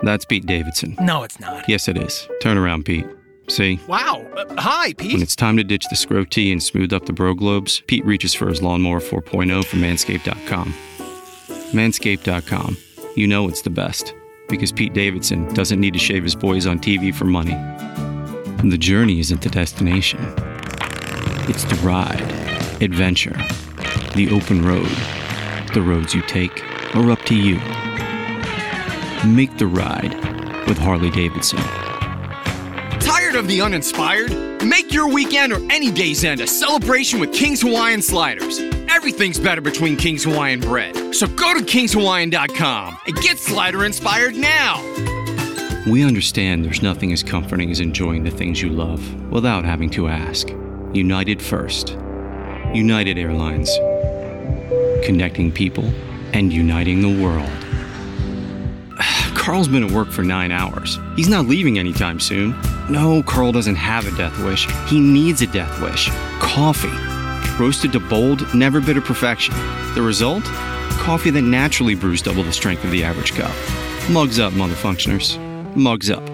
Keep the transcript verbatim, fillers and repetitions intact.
That's Pete Davidson. No, it's not. Yes, it is. Turn around, Pete. See? Wow. Uh, hi, Pete. When it's time to ditch the scrotee and smooth up the bro globes, Pete reaches for his Lawnmower four point oh from manscaped dot com. manscaped dot com. You know it's the best. Because Pete Davidson doesn't need to shave his boys on T V for money. The journey isn't the destination. It's the ride, adventure, the open road. The roads you take are up to you. Make the ride with Harley Davidson. Tired of the uninspired? Make your weekend or any day's end a celebration with King's Hawaiian Sliders. Everything's better between King's Hawaiian bread. So go to kings hawaiian dot com and get slider inspired now. We understand there's nothing as comforting as enjoying the things you love without having to ask. United First. United Airlines. Connecting people and uniting the world. Carl's been at work for nine hours. He's not leaving anytime soon. No, Carl doesn't have a death wish. He needs a death wish. Coffee. Roasted to bold, never bitter perfection. The result? Coffee that naturally brews double the strength of the average cup. Mugs up, motherfunctioners. Mugs up.